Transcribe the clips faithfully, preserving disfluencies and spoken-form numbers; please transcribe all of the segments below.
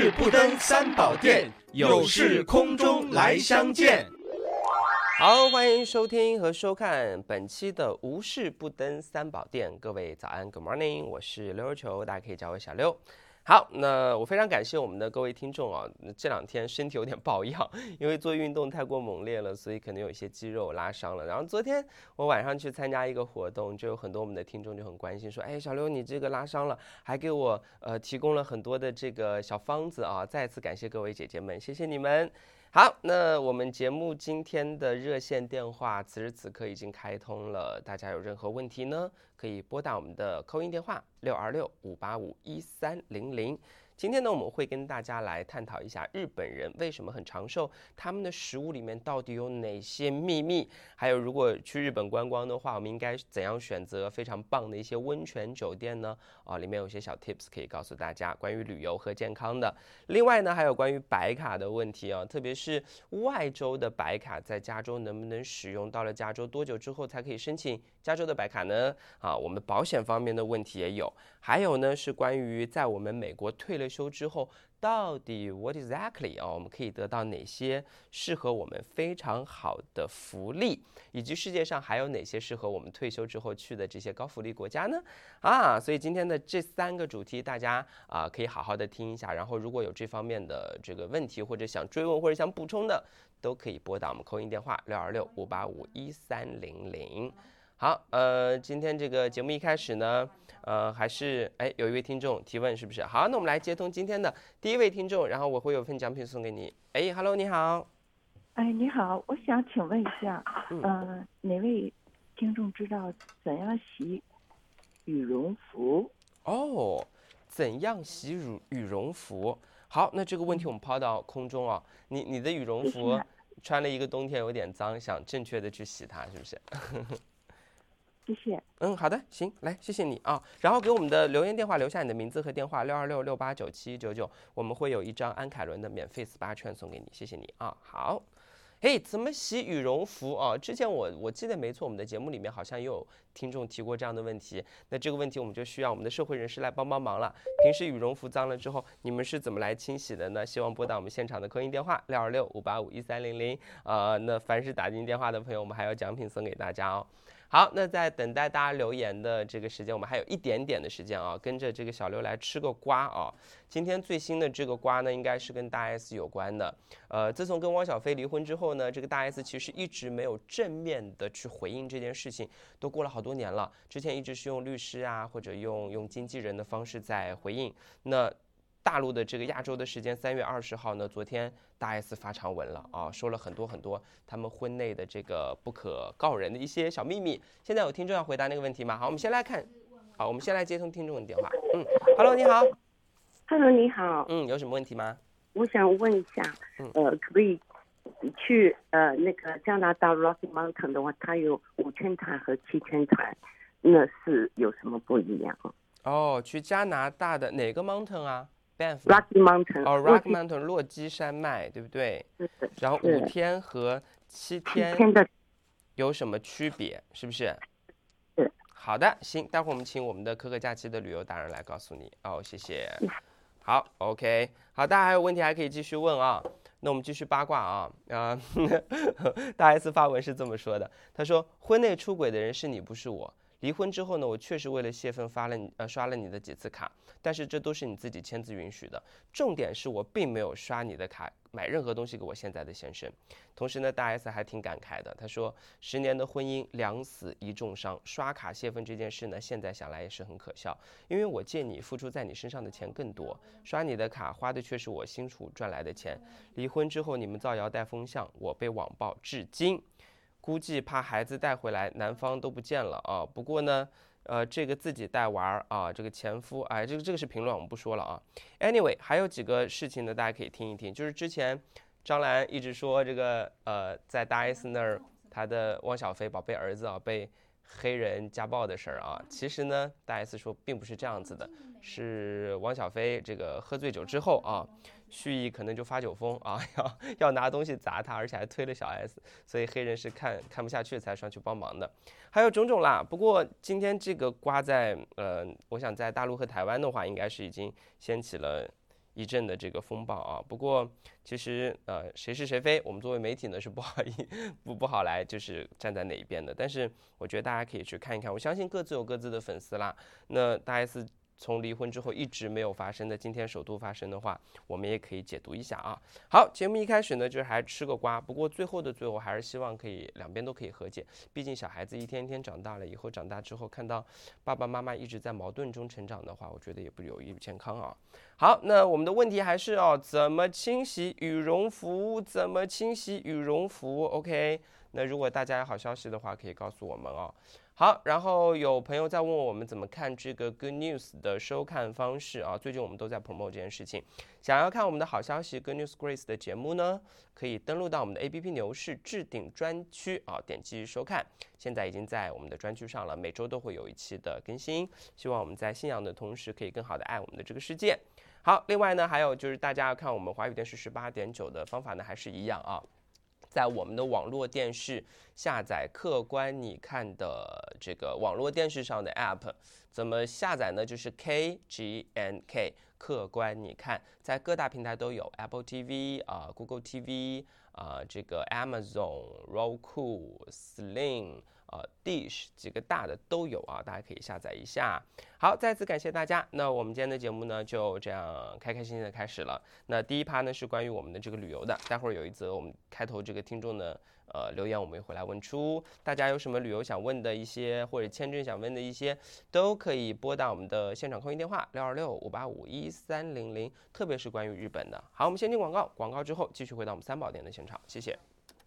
事不登三宝殿，有事空中来相见。 好，欢迎收听和收看本期的无事不登三宝殿。各位早安 ，Good morning， 我是溜溜球，大家可以叫我小溜。好，那我非常感谢我们的各位听众啊，这两天身体有点抱恙，因为做运动太过猛烈了，所以可能有一些肌肉拉伤了。然后昨天我晚上去参加一个活动，就有很多我们的听众就很关心说，哎，小刘你这个拉伤了，还给我呃提供了很多的这个小方子啊，再次感谢各位姐姐们，谢谢你们。好，那我们节目今天的热线电话此时此刻已经开通了，大家有任何问题呢，可以拨打我们的扣音电话六二六五八五一三零零。今天呢，我们会跟大家来探讨一下日本人为什么很长寿，他们的食物里面到底有哪些秘密，还有如果去日本观光的话，我们应该怎样选择非常棒的一些温泉酒店呢？啊，里面有些小 tips 可以告诉大家关于旅游和健康的。另外呢，还有关于白卡的问题啊，特别是外州的白卡在加州能不能使用？到了加州多久之后才可以申请加州的白卡呢？啊，我们保险方面的问题也有，还有呢是关于在我们美国退了休之后，到底 what exactly 啊，我们可以得到哪些适合我们非常好的福利，以及世界上还有哪些适合我们退休之后去的这些高福利国家呢？啊，所以今天的这三个主题，大家啊可以好好的听一下，然后如果有这方面的这个问题，或者想追问或者想补充的，都可以拨打我们扣音电话六二六五八五一三零零。好，呃，今天这个节目一开始呢，呃，还是哎有一位听众提问，是不是？好，那我们来接通今天的第一位听众，然后我会有份奖品送给你。哎 ，Hello， 你好。 哎，你好，我想请问一下，嗯、呃，哪位听众知道怎样洗羽绒服？ 哦，怎样洗羽羽绒服？好，那这个问题我们抛到空中啊，你你的羽绒服穿了一个冬天有点脏，想正确的去洗它，是不是？ 谢谢。 嗯，好的，行，来，谢谢你啊。然后给我们的留言电话留下你的名字和电话，六二六六八九七九九，我们会有一张安凯伦的免费 S P A 券送给你，谢谢你啊。好，嘿，怎么洗羽绒服啊？之前我我记得没错，我们的节目里面好像也有听众提过这样的问题。那这个问题我们就需要我们的社会人士来帮帮忙了。平时羽绒服脏了之后，你们是怎么来清洗的呢？希望拨打我们现场的扣音电话六二六五八五一三零零。呃，那凡是打进电话的朋友，我们还有奖品送给大家哦。好，那在等待大家留言的这个时间，我们还有一点点的时间啊，跟着这个小刘来吃个瓜啊。今天最新的这个瓜呢，应该是跟大 S 有关的。呃，自从跟汪小菲离婚之后呢，这个大 S 其实一直没有正面的去回应这件事情，都过了好多年了。之前一直是用律师啊，或者用用经纪人的方式在回应。那大陆的这个亚洲的时间三月二十号呢，昨天大 S 发长文了啊，说了很多很多他们婚内的这个不可告人的一些小秘密。现在有听众要回答那个问题吗？好，我们先来看，好，我们先来接通听众的电话。嗯 ，Hello， 你好。 Hello， 你好。 嗯，有什么问题吗？ 我想问一下，呃，可不可以去呃那个加拿大 Rocky Mountain 的话，它有五千台和七千台，那是有什么不一样？ 哦，去加拿大的哪个 mountain 啊？ Rocky Mountain 哦 ，Rocky Mountain 落基山脉，对不对？ 是的。 然后五天和七天有什么区别？是不是？ 是。 好的，行，待会儿我们请我们的可可假期的旅游达人来告诉你。哦，谢谢。好 ，OK， 好，大家还有问题还可以继续问啊。那我们继续八卦啊啊！大 S 发文是这么说的，他说：“婚内出轨的人是你，不是我。离婚之后呢，我确实为了泄愤发了你呃刷了你的几次卡，但是这都是你自己签字允许的。重点是我并没有刷你的卡买任何东西给我现在的先生。同时呢，大 S 还挺感慨的，他说十年的婚姻两死一重伤，刷卡泄愤这件事呢，现在想来也是很可笑，因为我借你付出在你身上的钱更多，刷你的卡花的却是我辛苦赚来的钱。离婚之后你们造谣带风向，我被网暴至今。”估计怕孩子带回来，男方都不见了啊。不过呢，呃，这个自己带娃啊，这个前夫，哎，这个这个是评论，我们不说了啊。Anyway， 还有几个事情呢，大家可以听一听。就是之前张兰一直说这个，呃，在大 S 那儿，他的汪小菲宝贝儿子啊被黑人家暴的事儿啊，其实呢，大 S 说并不是这样子的，是汪小菲这个喝醉酒之后啊。蓄意可能就发酒疯啊，要要拿东西砸他，而且还推了小 S， 所以黑人是看看不下去才上去帮忙的，还有种种啦。不过今天这个刮在呃，我想在大陆和台湾的话，应该是已经掀起了一阵的这个风暴啊。不过其实呃谁是谁非，我们作为媒体呢是不好意不不好来就是站在哪一边的。但是我觉得大家可以去看一看，我相信各自有各自的粉丝啦。那大 S 从离婚之后一直没有发生的，今天首度发生的话，我们也可以解读一下啊。好，节目一开始呢，就是还吃个瓜，不过最后的最后还是希望可以两边都可以和解。毕竟小孩子一天一天长大了以后，长大之后看到爸爸妈妈一直在矛盾中成长的话，我觉得也不有益于健康啊。好，那我们的问题还是哦，怎么清洗羽绒服？怎么清洗羽绒服 ？OK， 那如果大家有好消息的话，可以告诉我们哦。好，然后有朋友在问我们怎么看这个 Good News 的收看方式啊？最近我们都在 promote 这件事情。想要看我们的好消息 Good News Grace 的节目呢，可以登录到我们的 A P P 牛市置顶专区啊，点击收看。现在已经在我们的专区上了，每周都会有一期的更新。希望我们在信仰的同时，可以更好的爱我们的这个世界。好，另外呢，还有就是大家要看我们华语电视十八点九的方法呢，还是一样啊。在我们的网络电视下载客观你看的这个网络电视上的 App， 怎么下载呢？就是 K G N K 客观你看，在各大平台都有 Apple T V 啊、呃、Google T V 啊、呃、这个 Amazon、Roku、Sling 呃 Dish 几个大的都有啊，大家可以下载一下。好，再次感谢大家。那我们今天的节目呢，就这样开开心心的开始了。那第一趴呢是关于我们的这个旅游的，待会儿有一则我们开头这个听众的呃留言，我们也会来问出大家有什么旅游想问的一些，或者签证想问的一些，都可以拨打我们的现场空运电话六二六五八五一三零零，特别是关于日本的。好，我们先进广告，广告之后继续回到我们三宝店的现场，谢谢。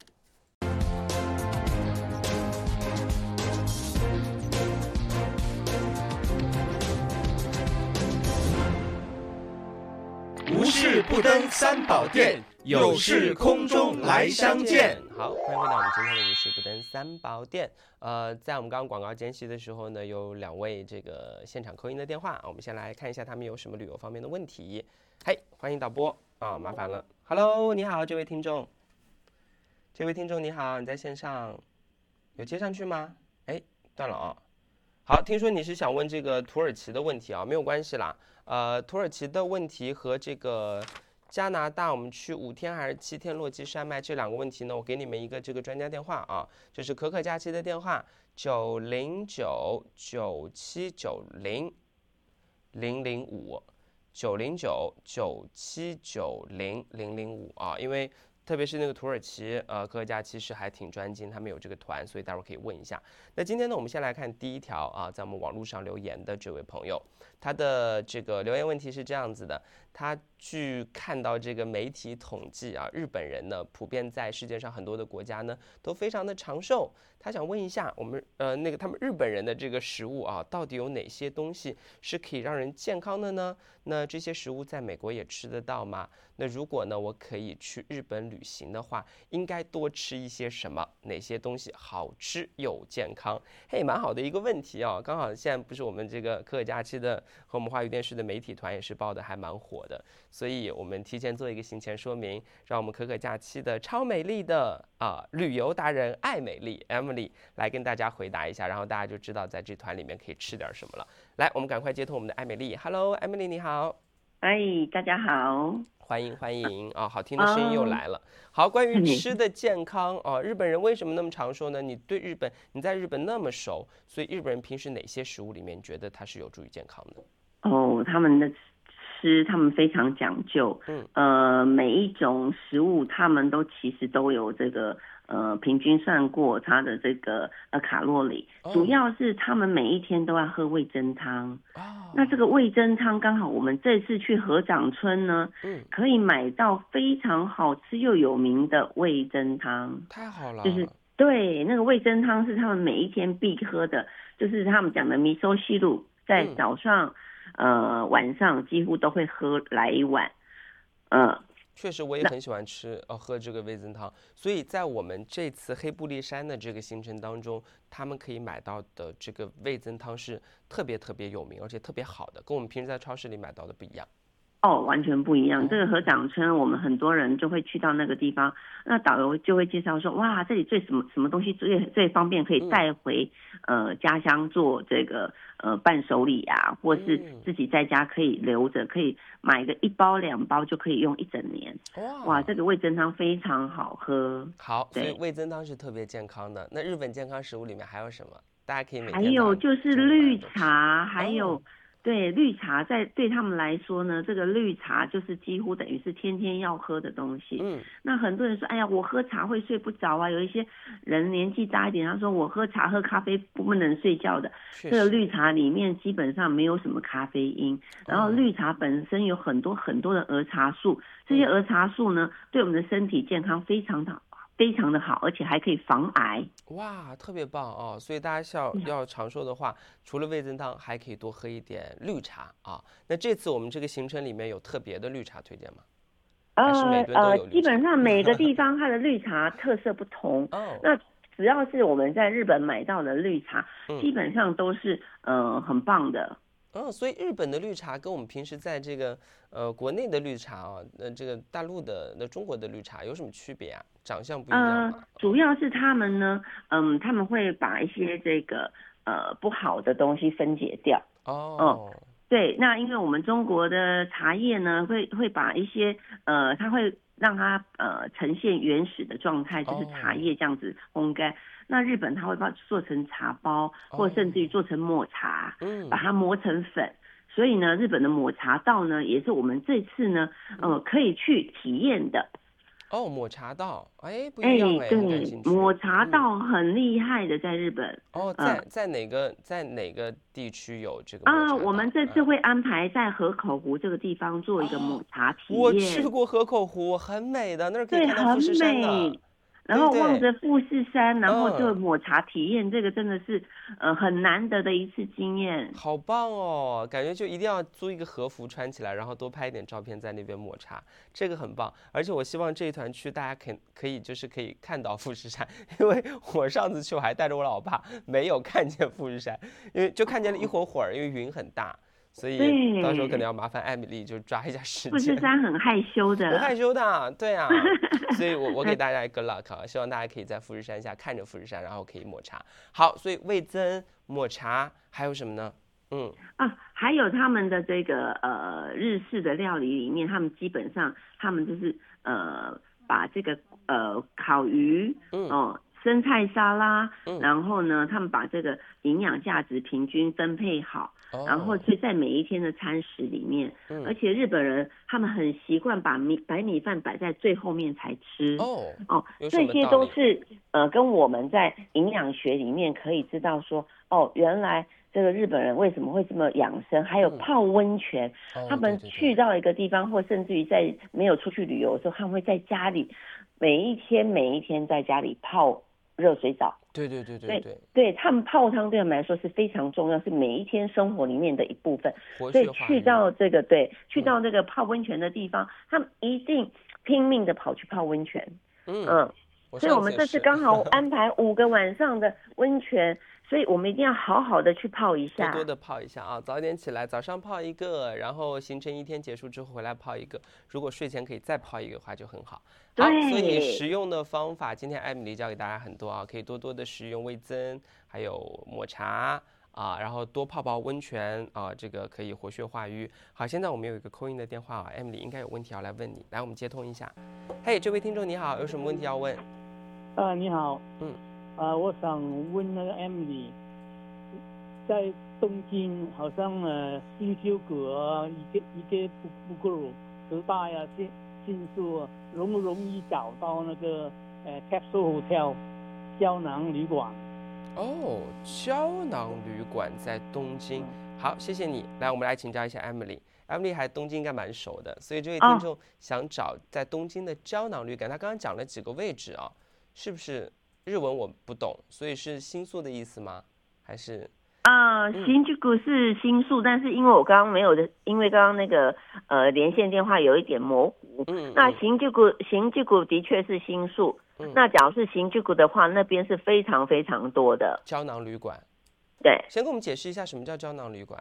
无事不登三宝殿，有事空中来相见。 好，欢迎回到我们今天的无事不登三宝殿。呃，在我们刚刚广告间隙的时候呢，有两位这个现场扣音的电话，我们先来看一下他们有什么旅游方面的问题。嘿，欢迎导播啊，麻烦了。Hello， 你好，这位听众，这位听众你好，你在线上，有接上去吗？哎，断了啊。好，听说你是想问这个土耳其的问题啊，没有关系啦。呃，土耳其的问题和这个加拿大，我们去五天还是七天落基山脉这两个问题呢，我给你们一个这个专家电话啊，就是可可假期的电话九零九九七九零零零五九零九九七九零零零五啊，因为特别是那个土耳其，呃，可可假期是还挺专精，他们有这个团，所以待会儿可以问一下。那今天呢，我们先来看第一条啊，在我们网络上留言的这位朋友，他的这个留言问题是这样子的：他据看到这个媒体统计啊，日本人呢普遍在世界上很多的国家呢都非常的长寿。他想问一下，我们呃那个他们日本人的这个食物啊，到底有哪些东西是可以让人健康的呢？那这些食物在美国也吃得到吗？那如果呢我可以去日本旅行的话，应该多吃一些什么？哪些东西好吃又健康？嘿，蛮好的一个问题啊！刚好现在不是我们这个可可假期的和我们华语电视的媒体团也是报的还蛮火的，所以我们提前做一个行前说明，让我们可可假期的超美丽的啊、呃、旅游达人爱美丽 Emily 来跟大家回答一下，然后大家就知道在这团里面可以吃点什么了。来，我们赶快接通我们的爱美丽 ，Hello Emily 你好。 哎，大家好， 欢迎欢迎啊！好听的声音又来了。好，关于吃的健康啊，日本人为什么那么长寿呢？你对日本，你在日本那么熟，所以日本人平时哪些食物里面觉得它是有助于健康的？ 哦，他们的吃，他们非常讲究，嗯，呃，每一种食物他们都其实都有这个。呃，平均算过它的这个呃卡路里，哦、主要是他们每一天都要喝味噌汤。哦，那这个味噌汤刚好我们这次去合掌村呢，嗯，可以买到非常好吃又有名的味噌汤。 太好了， 就是对那个味噌汤是他们每一天必喝的，就是他们讲的米寿西露，在早上、嗯、呃晚上几乎都会喝来一碗，呃。 确实，我也很喜欢吃呃喝这个味噌汤，所以在我们这次黑布利山的这个行程当中，他们可以买到的这个味噌汤是特别特别有名，而且特别好的，跟我们平时在超市里买到的不一样。 哦，完全不一样。这个合掌村，我们很多人就会去到那个地方，那导游就会介绍说，哇，这里最什么什么东西最最方便，可以带回、嗯、呃家乡做这个呃伴手礼啊，或是自己在家可以留着，可以买个一包两包就可以用一整年。哇，哇这个味噌汤非常好喝。 好，所以味噌汤是特别健康的。那日本健康食物里面还有什么？大家可以每天还有就是绿茶， 哦、 还有。对绿茶在对他们来说呢，这个绿茶就是几乎等于是天天要喝的东西。嗯，那很多人说，哎呀，我喝茶会睡不着啊。有一些人年纪大一点，他说我喝茶喝咖啡不能睡觉的。这个绿茶里面基本上没有什么咖啡因，然后绿茶本身有很多很多的儿茶素，这些儿茶素呢，对我们的身体健康非常的好。非常的好，而且还可以防癌。 哇，特别棒哦！所以大家要要长寿的话，除了味噌汤，还可以多喝一点绿茶啊。那这次我们这个行程里面有特别的绿茶推荐吗？ 呃呃，基本上每个地方它的绿茶特色不同。哦，那只要是我们在日本买到的绿茶，嗯、基本上都是呃很棒的。 嗯，所以日本的绿茶跟我们平时在这个呃国内的绿茶啊，那这个大陆的那中国的绿茶有什么区别啊？长相不一样吗？ 呃，主要是他们呢，嗯，他们会把一些这个呃不好的东西分解掉。哦。嗯，对，那因为我们中国的茶叶呢，会会把一些呃，它会让它呃呈现原始的状态，就是茶叶这样子烘干。Oh. 那日本它会把它做成茶包，或甚至于做成抹茶，嗯，把它磨成粉。所以呢，日本的抹茶道呢，也是我们这次呢，呃，可以去体验的。 哦，抹茶道，哎，不一样哎， 对，抹茶道很厉害的，在日本。 哦，在在哪个在哪个地区有这个？啊， 我们这次会安排在河口湖这个地方做一个抹茶体验。 我去过河口湖，很美的，那儿可以看到富士山的。 然后望着富士山，然后就抹茶体验，这个真的是呃很难得的一次经验。 好棒哦，感觉就一定要租一个和服穿起来，然后多拍一点照片在那边抹茶，这个很棒。而且我希望这一团去大家可可以就是可以看到富士山，因为我上次去我还带着我老爸没有看见富士山，因为就看见了一会儿会儿，因为云很大。所以到时候可能要麻烦艾米丽就抓一下时间。 富士山很害羞的， 很害羞的，对啊。所以我我给大家一个 luck 啊，希望大家可以在富士山下看着富士山，然后可以抹茶。好，所以味噌、抹茶还有什么呢？嗯啊，还有他们的这个呃日式的料理里面，他们基本上他们就是呃把这个呃烤鱼，嗯哦。生菜沙拉，嗯、然后呢，他们把这个营养价值平均分配好，哦、然后所以在每一天的餐食里面，嗯、而且日本人他们很习惯把米白米饭摆在最后面才吃，哦哦，这些都是呃跟我们在营养学里面可以知道说，哦，原来这个日本人为什么会这么养生，还有泡温泉，嗯、他们去到一个地方，或甚至于在没有出去旅游的时候，他们会在家里每一天每一天在家里泡热水澡。 对对对对对， 对他们泡汤对他们来说是非常重要，是每一天生活里面的一部分。所以去到这个对，去到这个泡温泉的地方，嗯、他们一定拼命的跑去泡温泉。嗯嗯，所以我们这次刚好安排五个晚上的温泉。所以我们一定要好好的去泡一下， 多多的泡一下啊！早点起来，早上泡一个，然后行程一天结束之后回来泡一个。如果睡前可以再泡一个的话就很好。好，所以食用的方法，今天艾米丽教给大家很多啊，可以多多的食用味噌，还有抹茶啊，然后多泡泡温泉啊，这个可以活血化瘀。好，现在我们有一个call in的电话啊，艾米丽应该有问题要来问你，来我们接通一下。嘿，这位听众你好，有什么问题要问？ 啊，你好，嗯。啊，我想问那个 Emily， 在东京好像呃新修阁一个一个不不够时代啊，新新宿容不容易找到那个呃 Capsule Hotel 胶囊旅馆？ 哦，胶囊旅馆在东京。好，谢谢你。来，我们来请教一下 Emily。Emily 还东京应该蛮熟的，所以这位听众想找在东京的胶囊旅馆，他刚刚讲了几个位置啊，是不是？日文我不懂，所以是新宿的意思吗？还是啊、呃，新宿是新宿，但是因为我刚刚没有的，因为刚刚那个呃连线电话有一点模糊。嗯，那新宿新宿的确是新宿。嗯，那假如是新宿的话，那边是非常非常多的胶囊旅馆。 对， 先跟我们解释一下什么叫胶囊旅馆啊？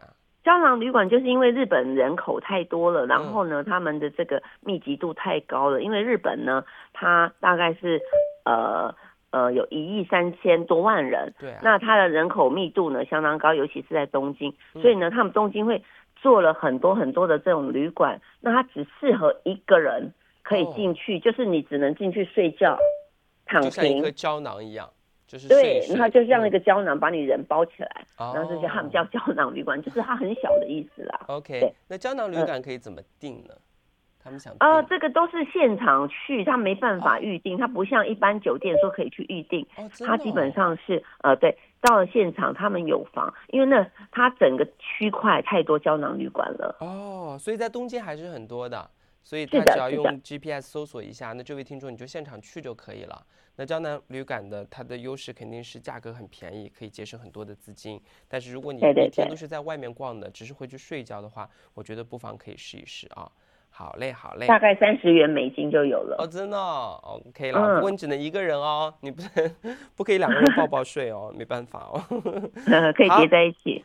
胶囊旅馆就是因为日本人口太多了，然后呢，他们的这个密集度太高了。因为日本呢，它大概是呃呃有一亿三千多万人， 对、啊， 那它的人口密度呢相当高，尤其是在东京，所以呢，他们东京会做了很多很多的这种旅馆，那它只适合一个人可以进去，哦、就是你只能进去睡觉、躺平， 就像一颗胶囊一样。就是对， 然后就像一个胶囊把你人包起来， 嗯、 然后这些他们叫胶囊旅馆，就是它很小的意思啦。 OK， 那胶囊旅馆可以怎么订呢？嗯、他们想订呃，这个都是现场去，他没办法预定，它、哦、不像一般酒店说可以去预定， 哦、 它基本上是呃对，到了现场他们有房，因为那它整个区块太多胶囊旅馆了。 哦，所以在东京还是很多的。所以他只要用 G P S 搜索一下，那这位听众你就现场去就可以了。那胶囊旅馆的它的优势肯定是价格很便宜，可以节省很多的资金。但是如果你一天都是在外面逛的，只是回去睡觉的话，我觉得不妨可以试一试啊。好嘞，好嘞， 大概三十元美金就有了。 哦，真的、哦、，OK 了、嗯。不过你只能一个人哦，你不能不可以两个人抱抱睡哦，没办法哦。 可以叠在一起。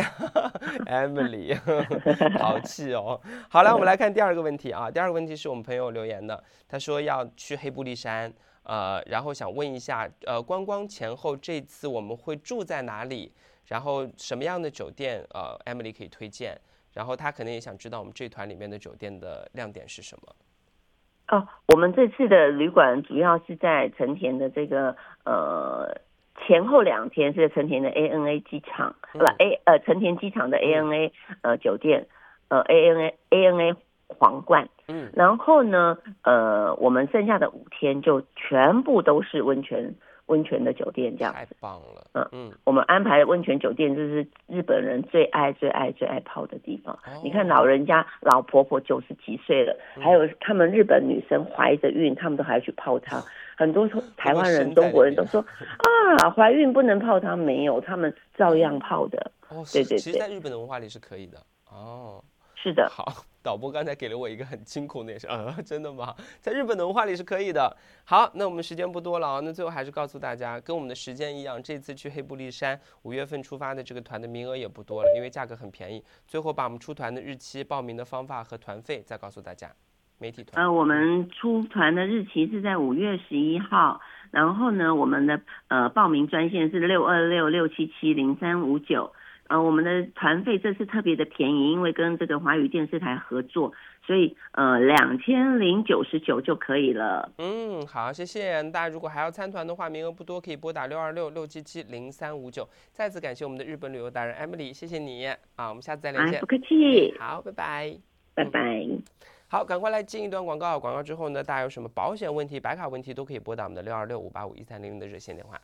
OK，Emily，、okay, 好气哦。好了，我们来看第二个问题啊。第二个问题是我们朋友留言的，他说要去黑布利山，呃，然后想问一下，呃，观光前后这次我们会住在哪里？然后什么样的酒店，呃 ，Emily 可以推荐？然后他可能也想知道我们这团里面的酒店的亮点是什么。 哦，我们这次的旅馆主要是在成田的这个呃前后两天是成田的 A N A 机场，不、嗯、A 呃成田机场的 A N A、嗯、呃酒店，呃 A N A A N A 皇冠，嗯，然后呢呃我们剩下的五天就全部都是温泉。温泉的酒店这样子， 太棒了。 嗯嗯，我们安排的温泉酒店就是日本人最爱最爱最爱泡的地方。哦、你看老人家老婆婆九十几岁了、嗯，还有他们日本女生怀着孕，他们都还要去泡汤。很多台湾人、中国人都说啊，怀孕不能泡汤，没有，他们照样泡的。 哦，对对对，其实在日本的文化里是可以的。哦， 是的。 好。导播刚才给了我一个很惊恐的眼神，啊，真的吗？在日本的文化里是可以的。好，那我们时间不多了啊，那最后还是告诉大家，跟我们的时间一样，这次去黑布利山五月份出发的这个团的名额也不多了，因为价格很便宜。最后把我们出团的日期、报名的方法和团费再告诉大家。媒体团， 呃，我们出团的日期是在五月十一号，然后呢，我们的呃报名专线是六二六六七七零三五九。呃，我们的团费这次特别的便宜，因为跟这个华语电视台合作，所以呃两千零九十九就可以了。 嗯，好，谢谢大家。如果还要参团的话，名额不多，可以拨打六二六六七七零三五九。再次感谢我们的日本旅游达人 Emily， 谢谢你啊，我们下次再连线。 不客气。 好，拜拜。 拜拜。嗯、 好，赶快来进一段广告。广告之后呢，大家有什么保险问题、白卡问题，都可以拨打我们的六二六五八五一三零零的热线电话。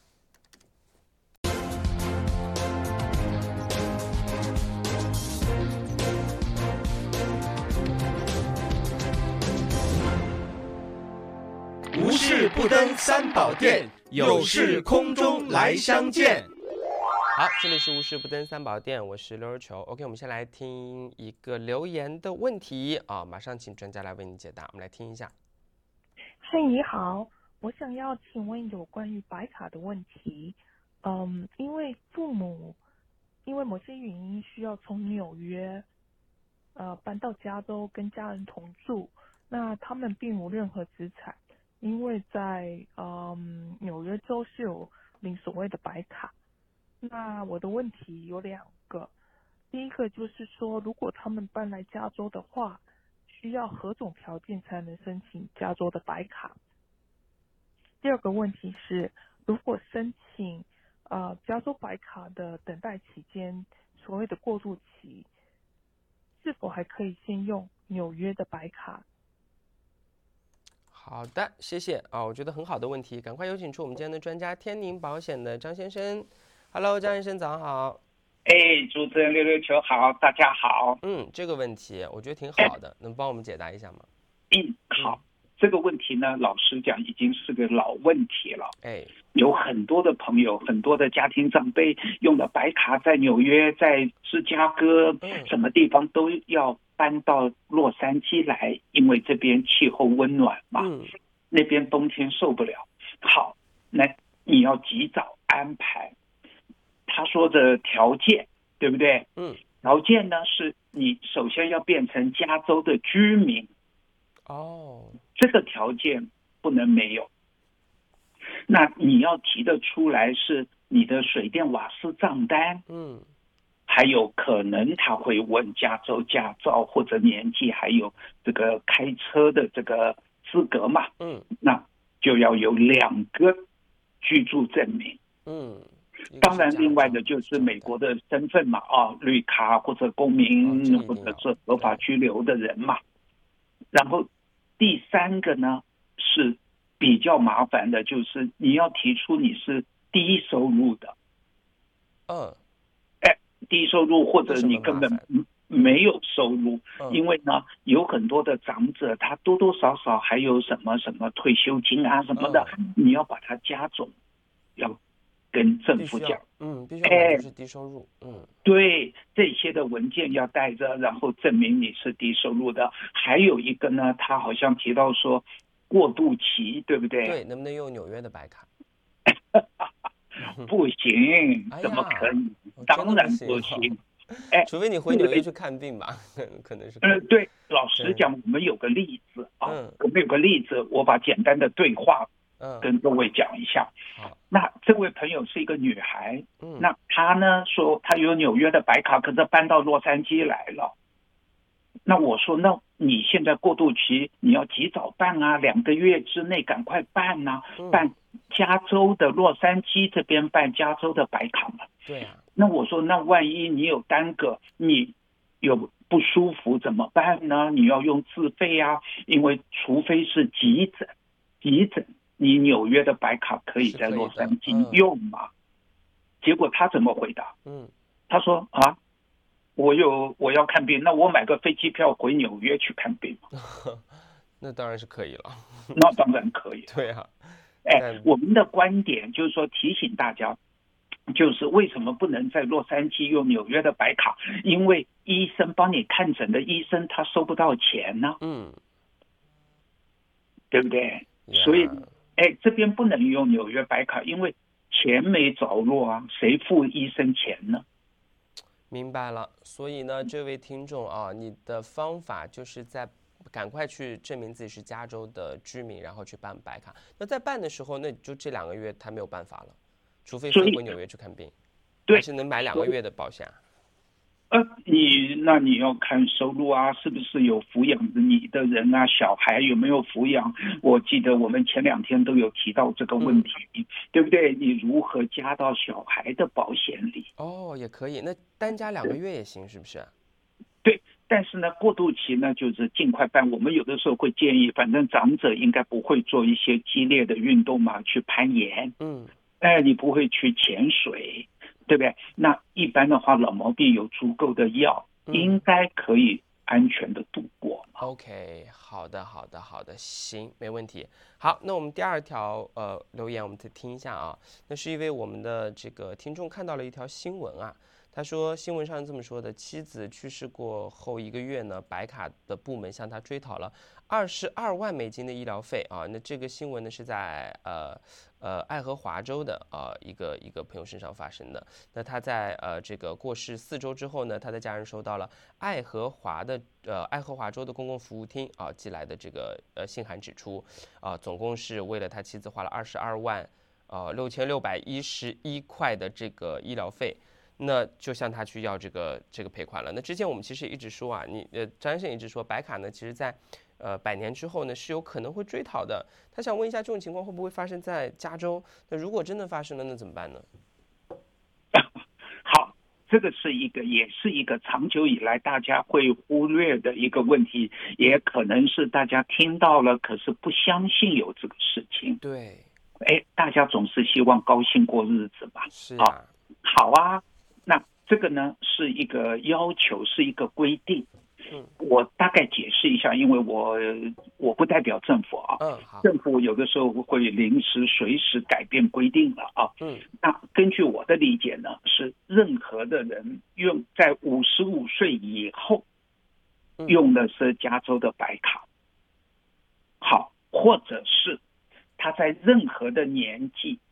无事不登三宝殿，有事空中来相见。 好，这里是无事不登三宝殿，我是溜溜球。OK， 我们先来听一个留言的问题啊，马上请专家来为你解答。我们来听一下。 嗨，你好，我想要请问有关于白卡的问题。嗯，因为父母因为某些原因需要从纽约呃搬到加州跟家人同住，那他们并无任何资产。因为在嗯纽约州是有领所谓的白卡，那我的问题有两个，第一个就是说，如果他们搬来加州的话，需要何种条件才能申请加州的白卡？第二个问题是，如果申请呃加州白卡的等待期间，所谓的过渡期，是否还可以先用纽约的白卡？ 好的，谢谢啊，我觉得很好的问题，赶快有请出我们今天的专家，天宁保险的张先生。Hello， 张先生早上好。 哎，主持人溜溜球好，大家好。 嗯，这个问题我觉得挺好的，能帮我们解答一下吗？ 嗯，好。这个问题呢，老实讲已经是个老问题了。 哎， 有很多的朋友，很多的家庭长辈用的白卡，在纽约、在芝加哥、嗯、什么地方都要搬到洛杉矶来，因为这边气候温暖嘛，嗯、那边冬天受不了。好，那你要及早安排。他说的条件，对不对？ 嗯， 条件呢是你首先要变成加州的居民。 哦， 这个条件不能没有。那你要提得出来是你的水电瓦斯账单， 嗯， 还有可能他会问加州驾照或者年纪，还有这个开车的这个资格嘛， 嗯， 那就要有两个居住证明， 嗯， 当然另外的就是美国的身份嘛，啊，绿卡或者公民、 哦、 或者是合法居留的人嘛。然后第三个呢是比较麻烦的，就是你要提出你是低收入的。 嗯， 哎，低收入或者你根本没有收入， 嗯、 因为呢有很多的长者他多多少少还有什么什么退休金啊什么的， 嗯、 你要把它加总，要跟政府讲， 嗯，必须要满足是低收入，嗯， 对，这些的文件要带着，然后证明你是低收入的。还有一个呢，他好像提到说过渡期，对不对？ 对，能不能用纽约的白卡？ 不行，怎么可以？哎、当然不行。 哎，除非你回纽约去看病吧，可能是。 嗯，对，老实讲，我们有个例子啊， 嗯、 我们有个例子，我把简单的对话跟各位讲一下。 嗯、好， 那这位朋友是一个女孩， 嗯、 那她呢说她有纽约的白卡，可是搬到洛杉矶来了。那我说，那你现在过渡期，你要及早办啊，两个月之内赶快办啊， 嗯、 办加州的洛杉矶这边办加州的白卡嘛。 对啊。 那我说，那万一你有耽搁，你有不舒服怎么办呢？你要用自费啊，因为除非是急诊，急诊你纽约的白卡可以在洛杉矶用嘛？嗯、结果他怎么回答？ 嗯， 他说啊，我有我要看病，那我买个飞机票回纽约去看病嘛？ 那当然是可以了。 那当然可以。 对啊， 哎，我们的观点就是说提醒大家。就是为什么不能在洛杉矶用纽约的白卡？因为医生帮你看诊的医生他收不到钱呢、啊， 嗯， 对不对？ Yeah. 所以，哎，这边不能用纽约白卡，因为钱没着落啊，谁付医生钱呢？ 明白了。所以呢，这位听众啊，你的方法就是在赶快去证明自己是加州的居民，然后去办白卡。那在办的时候，那就这两个月他没有办法了。除非飞回纽约去看病， 对， 还是能买两个月的保险。 呃，你那你要看收入啊，是不是有抚养你的人啊，小孩有没有抚养？我记得我们前两天都有提到这个问题，嗯、对不对？你如何加到小孩的保险里？ 哦，也可以，那单加两个月也行，是不是？ 对。但是呢，过渡期呢，就是尽快办。我们有的时候会建议，反正长者应该不会做一些激烈的运动嘛，去攀岩。 嗯。 哎，你不会去潜水，对不对？那一般的话，老毛病有足够的药，嗯、应该可以安全的度过。 OK， 好的，好的，好的，行，没问题。好，那我们第二条呃留言，我们再听一下啊。那是因为我们的这个听众看到了一条新闻啊。他说新闻上是这么说的：妻子去世过后一个月呢，白卡的部门向他追讨了二十二万美金的医疗费啊。那这个新闻呢是在呃呃爱荷华州的呃一个一个朋友身上发生的。那他在呃这个过世四周之后呢，他的家人收到了爱荷华的呃爱荷华州的公共服务厅啊寄来的这个呃信函，指出啊总共是为了他妻子花了二十二万呃六千六百一十一块的这个医疗费。那就向他去要这个这个赔款了。那之前我们其实也一直说啊，你呃张先生一直说白卡呢，其实在呃百年之后呢是有可能会追讨的。他想问一下，这种情况会不会发生在加州？那如果真的发生了，那怎么办呢？ 好，这个是一个也是一个长久以来大家会忽略的一个问题，也可能是大家听到了，可是不相信有这个事情。 对， 哎，大家总是希望高兴过日子吧？ 是啊， 啊好啊。那这个呢是一个要求，是一个规定。 嗯， 我大概解释一下，因为我我不代表政府啊。 嗯，好。 政府有的时候会临时随时改变规定了啊。 嗯， 那根据我的理解呢，是任何的人用在五十五岁以后用的是加州的白卡，好，或者是他在任何的年纪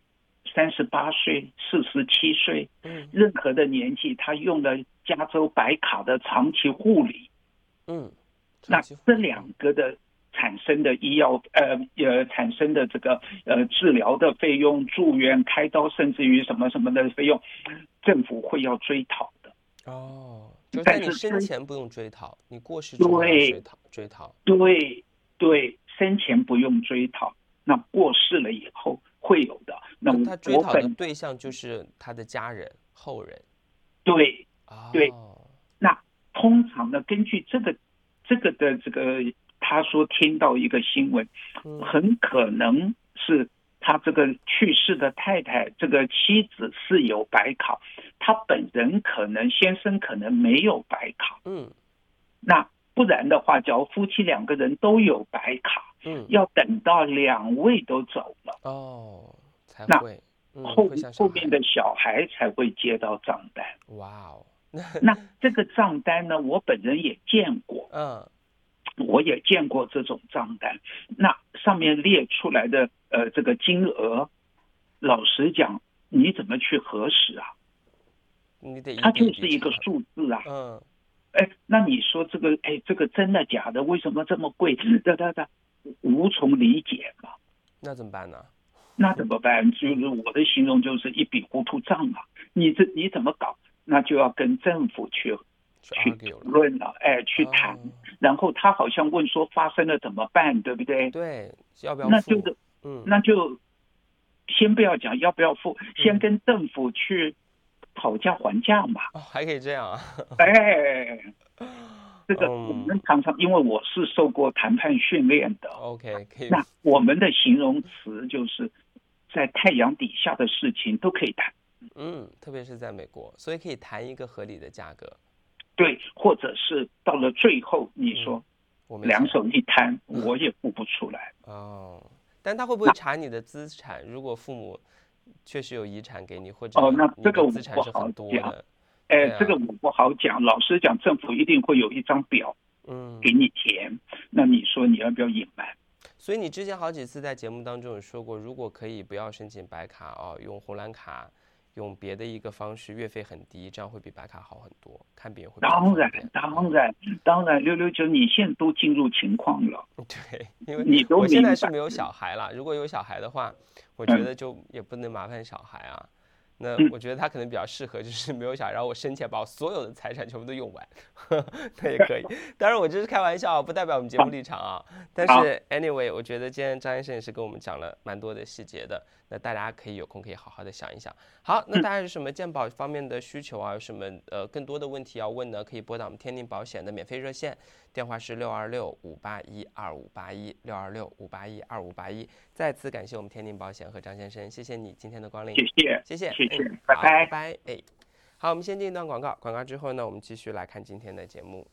三十八岁、四十七岁，嗯，任何的年纪，他用了加州白卡的长期护理，嗯，那这两个的产生的医药呃呃产生的这个呃治疗的费用、住院、开刀，甚至于什么什么的费用，政府会要追讨的。 哦，就在你生前不用追讨，你过世之后要追讨追讨。 对对，生前不用追讨，那过世了以后会有的。那他追讨的对象就是他的家人、后人。 对， 哦、 对。那通常呢，根据这个这个的这个，他说听到一个新闻，嗯、很可能是他这个去世的太太，这个妻子是有白卡，他本人可能先生可能没有白卡。嗯，那不然的话，假如夫妻两个人都有白卡，嗯，要等到两位都走了哦。 那后、嗯、后面的小孩才会接到账单。 哇哦！ 那这个账单呢，我本人也见过，嗯，我也见过这种账单。那上面列出来的呃这个金额，老实讲，你怎么去核实啊？ 你得它就是一个数字啊。嗯。哎，那你说这个，哎，这个真的假的？为什么这么贵？哒哒哒，无从理解嘛。 那怎么办呢？ 那怎么办？就是我的形容就是一笔糊涂账啊！你这你怎么搞？那就要跟政府去去论了，哎，去谈。哦、然后他好像问说发生了怎么办，对不对？ 对，要不要付？ 那就是，嗯，那就先不要讲要不要付，嗯、先跟政府去讨价还价嘛。 哦，还可以这样啊？ 哎。这个我们常常，因为我是受过谈判训练的 ，OK， 可以。 那我们的形容词就是在太阳底下的事情都可以谈， 嗯，特别是在美国，所以可以谈一个合理的价格。 对，或者是到了最后，你说、嗯、两手一摊，嗯、我也付不出来。 哦，但他会不会查你的资产？如果父母确实有遗产给你，或者哦，那这个资产是很多的。 哎，这个我不好讲。老实讲，政府一定会有一张表，嗯，给你填。那你说你要不要隐瞒？ 所以你之前好几次在节目当中有说过，如果可以不要申请白卡哦，用红蓝卡，用别的一个方式，月费很低，这样会比白卡好很多，看病会比较当然，当然，当然，六六九，你现在都进入情况了。 对，因为你都我现在是没有小孩了，如果有小孩的话，我觉得就也不能麻烦小孩啊。嗯那我觉得他可能比较适合，就是没有小孩，然后我生前把我所有的财产全部都用完，那也可以。当然我这是开玩笑，不代表我们节目立场啊。但是 anyway， 我觉得今天张医生也是跟我们讲了蛮多的细节的，那大家可以有空可以好好的想一想。好，那大家有什么健保方面的需求啊？有什么呃更多的问题要问呢？可以拨打我们天定保险的免费热线，电话是六二六五八一二五八一六二六五八一二五八一。再次感谢我们天定保险和张先生，谢谢你今天的光临， 谢谢， 谢谢， 谢谢， 嗯、 拜拜， 拜拜。哎，好，我们先进一段广告，广告之后呢，我们继续来看今天的节目。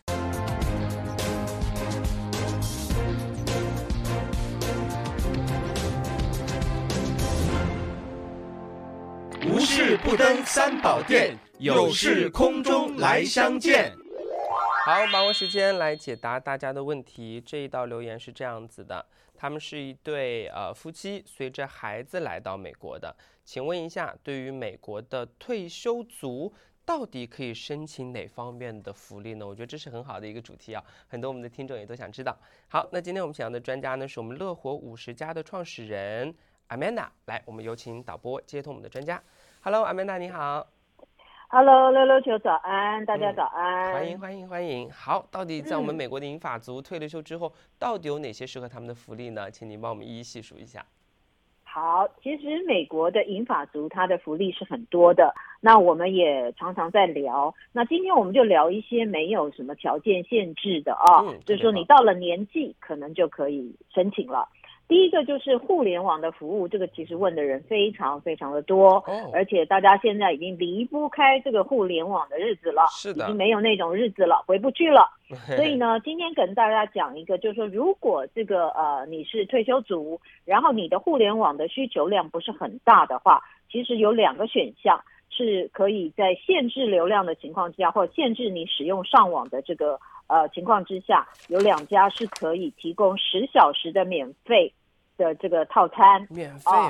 无事不登三宝殿，有事空中来相见。 好，把握时间来解答大家的问题。这一道留言是这样子的，他们是一对呃夫妻，随着孩子来到美国的。请问一下，对于美国的退休族，到底可以申请哪方面的福利呢？我觉得这是很好的一个主题啊，很多我们的听众也都想知道。好，那今天我们请到的专家呢，是我们乐活五十家的创始人 Amanda。来，我们有请导播接通我们的专家。Hello， Amanda， 你好。 Hello， 溜溜球早安，大家早安、 嗯，欢迎欢迎欢迎。好，到底在我们美国的银发族、嗯、退了休之后，到底有哪些适合他们的福利呢？请您帮我们一一细数一下。 好，其实美国的银发族它的福利是很多的，那我们也常常在聊。那今天我们就聊一些没有什么条件限制的啊，嗯、就是说你到了年纪可能就可以申请了。第一个就是互联网的服务，这个其实问的人非常非常的多，哦、而且大家现在已经离不开这个互联网的日子了， 是的， 已经没有那种日子了，回不去了。所以呢，今天跟大家讲一个，就是说，如果这个呃你是退休族，然后你的互联网的需求量不是很大的话，其实有两个选项是可以在限制流量的情况之下，或者限制你使用上网的这个呃情况之下，有两家是可以提供十小时的免费的这个套餐， 免费哦，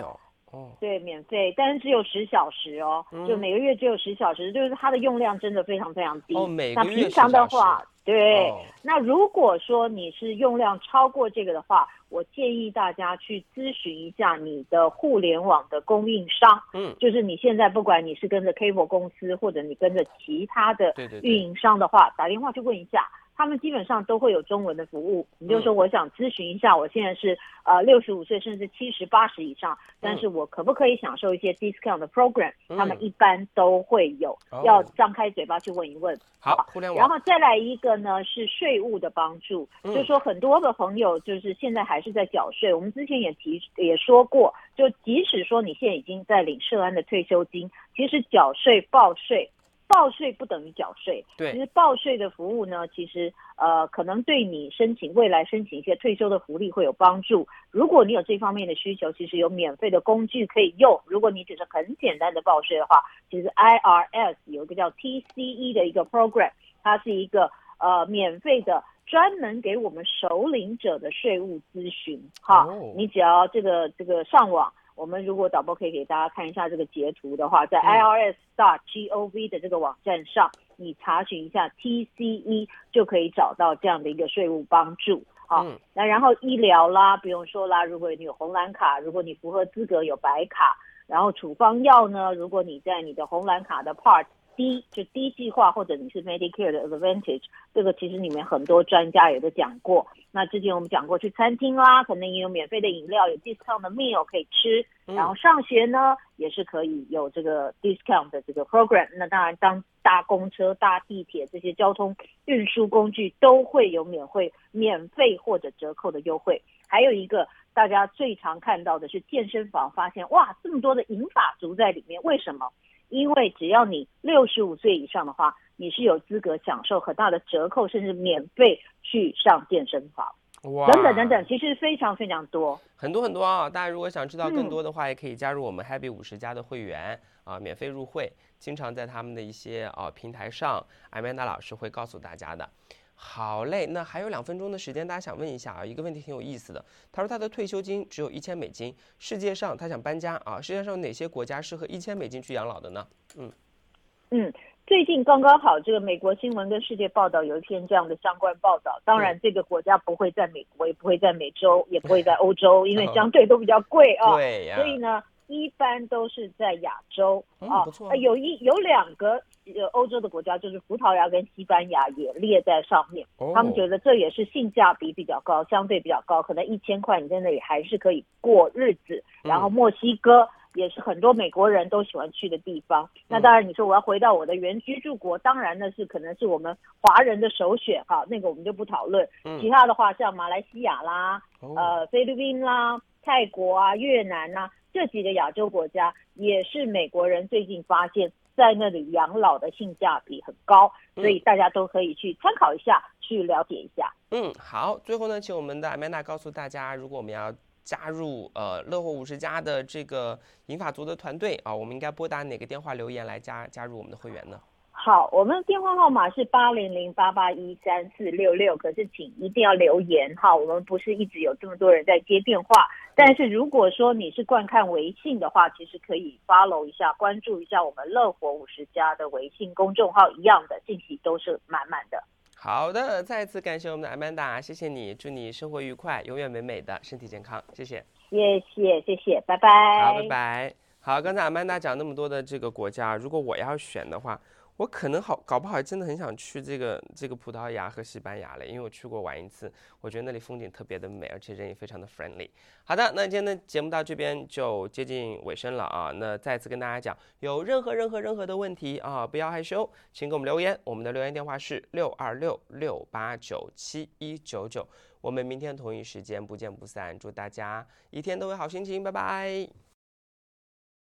哦，对，免费，但是只有十小时哦，嗯、就每个月只有十小时，就是它的用量真的非常非常低。 哦，每个月那平常的话，对、 哦， 那如果说你是用量超过这个的话，我建议大家去咨询一下你的互联网的供应商。嗯，就是你现在不管你是跟着 cable 公司，或者你跟着其他的运营商的话，对对对，打电话去问一下。他们基本上都会有中文的服务，你就说我想咨询一下，我现在是呃六十五岁甚至七十八十以上，但是我可不可以享受一些 discount 的 program？、嗯、他们一般都会有，哦、要张开嘴巴去问一问。 好，互联网。 然后再来一个呢是税务的帮助，嗯、就是说很多的朋友就是现在还是在缴税，我们之前也提也说过，就即使说你现在已经在领社安的退休金，其实缴税报税。报税不等于缴税， 对， 其实报税的服务呢，其实呃可能对你申请未来申请一些退休的福利会有帮助。如果你有这方面的需求，其实有免费的工具可以用。如果你只是很简单的报税的话，其实 I R S 有一个叫 T C E 的一个 program， 它是一个呃免费的专门给我们首领者的税务咨询。哈，哦、你只要这个这个上网。我们如果导播可以给大家看一下这个截图的话，在 I R S dot gov 的这个网站上，你查询一下 T C E 就可以找到这样的一个税务帮助。好，嗯、那然后医疗啦，不用说啦，如果你有红蓝卡，如果你符合资格有白卡，然后处方药呢，如果你在你的红蓝卡的 Part D 就 D 计划或者你是 Medicare 的 Advantage， 这个其实里面很多专家也都讲过。那之前我们讲过去餐厅啦，可能也有免费的饮料，有 discount 的 meal 可以吃，然后上学呢也是可以有这个 discount 的这个 program。那当然当搭公车、搭地铁这些交通运输工具都会有免费、免费或者折扣的优惠。还有一个大家最常看到的是健身房，发现哇这么多的银发族在里面，为什么？因为只要你六十五岁以上的话，你是有资格享受很大的折扣，甚至免费去上健身房。哇，等等等等，其实非常非常多， 很多很多啊！大家如果想知道更多的话，嗯、也可以加入我们 Happy 五十加的会员啊，免费入会。经常在他们的一些啊平台上，Amanda 老师会告诉大家的。好嘞，那还有两分钟的时间，大家想问一下啊，一个问题挺有意思的。他说他的退休金只有一千美金，世界上他想搬家啊，世界上有哪些国家适合一千美金去养老的呢？嗯嗯，最近刚刚好，这个美国新闻跟世界报道有一篇这样的相关报道。当然，这个国家不会在美国，也不会在美洲，也不会在欧洲，因为相对都比较贵啊。 对呀。 所以呢，一般都是在亚洲啊。 嗯、不错。 有一有两个。呃，欧洲的国家就是葡萄牙跟西班牙也列在上面，哦、他们觉得这也是性价比比较高，相对比较高，可能一千块你在那里还是可以过日子。然后墨西哥也是很多美国人都喜欢去的地方。嗯、那当然，你说我要回到我的原居住国，当然那是可能是我们华人的首选哈，那个我们就不讨论。嗯、其他的话，像马来西亚啦，哦、呃，菲律宾啦、泰国啊、越南啊这几个亚洲国家，也是美国人最近发现。在那里养老的性价比很高，所以大家都可以去参考一下，去了解一下。 嗯，好，最后呢，请我们的 Amanda 告诉大家，如果我们要加入呃乐活五十加的这个银发族的团队啊，我们应该拨打哪个电话留言来加加入我们的会员呢？ 好，我们的电话号码是八零零八八一三四六六，可是请一定要留言哈，我们不是一直有这么多人在接电话，但是如果说你是观看微信的话，其实可以 follow 一下，关注一下我们乐活五十加的微信公众号，一样的信息都是满满的。 好的，再次感谢我们的 Amanda， 谢谢你，祝你生活愉快，永远美美的，身体健康，谢谢。 谢谢谢谢，拜拜。 好，拜拜。好，刚才 Amanda 讲那么多的这个国家，如果我要选的话，我可能好搞不好真的很想去这个这个葡萄牙和西班牙了，因为我去过玩一次，我觉得那里风景特别的美，而且人也非常的 friendly。好的，那今天的节目到这边就接近尾声了啊。那再次跟大家讲，有任何任何任何的问题啊，不要害羞，请给我们留言，我们的留言电话是六二六六八九七一九九。我们明天同一时间不见不散，祝大家一天都有好心情，拜拜。